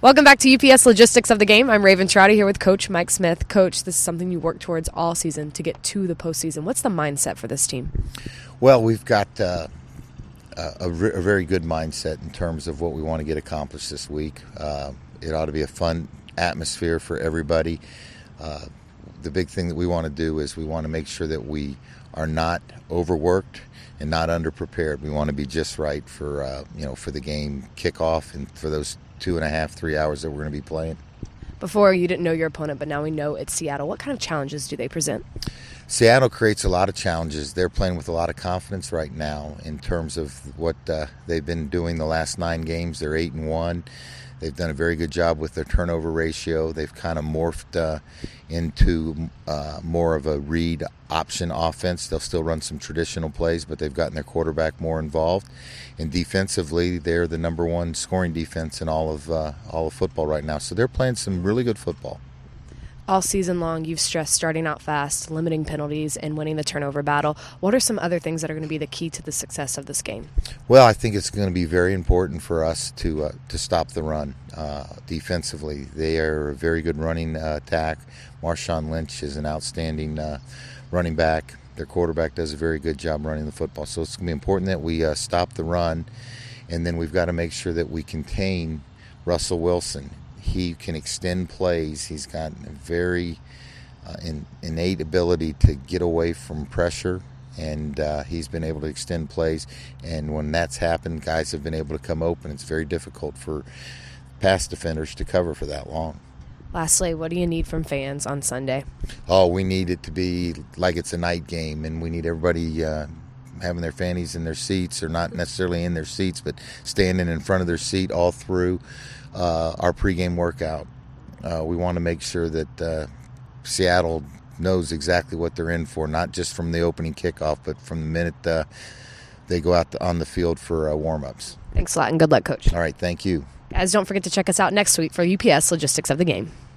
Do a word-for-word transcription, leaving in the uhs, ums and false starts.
Welcome back to U P S Logistics of the Game. I'm Raven Trouty here with Coach Mike Smith. Coach, this is something you work towards all season to get to the postseason. What's the mindset for this team? Well, we've got uh, a, a very good mindset in terms of what we want to get accomplished this week. Uh, it ought to be a fun atmosphere for everybody. Uh, the big thing that we want to do is we want to make sure that we are not overworked and not underprepared. We want to be just right for uh, you know for the game kickoff and for those two and a half, three hours that we're going to be playing. Before, you didn't know your opponent, but now we know it's Seattle. What kind of challenges do they present? Seattle creates a lot of challenges. They're playing with a lot of confidence right now in terms of what uh, they've been doing the last nine games. They're eight and one. They've done a very good job with their turnover ratio. They've kind of morphed uh, into uh, more of a read option offense. They'll still run some traditional plays, but they've gotten their quarterback more involved. And defensively, they're the number one scoring defense in all of uh, all of football right now. So they're playing some really good football. All season long, you've stressed starting out fast, limiting penalties, and winning the turnover battle. What are some other things that are going to be the key to the success of this game? Well, I think it's going to be very important for us to uh, to stop the run uh, defensively. They are a very good running uh, attack. Marshawn Lynch is an outstanding uh, running back. Their quarterback does a very good job running the football. So it's going to be important that we uh, stop the run, and then we've got to make sure that we contain Russell Wilson. He can extend plays. He's got a very uh, in, innate ability to get away from pressure, and uh, he's been able to extend plays. And when that's happened, guys have been able to come open. It's very difficult for pass defenders to cover for that long. Lastly, what do you need from fans on Sunday? Oh, we need it to be like it's a night game, and we need everybody uh, having their fannies in their seats, or not necessarily in their seats, but standing in front of their seat all through Uh, our pregame workout. Uh, we want to make sure that uh, Seattle knows exactly what they're in for, not just from the opening kickoff, but from the minute uh, they go out to, on the field for uh, warm-ups. Thanks a lot, and good luck, Coach. All right, thank you. Guys, don't forget to check us out next week for U P S Logistics of the Game.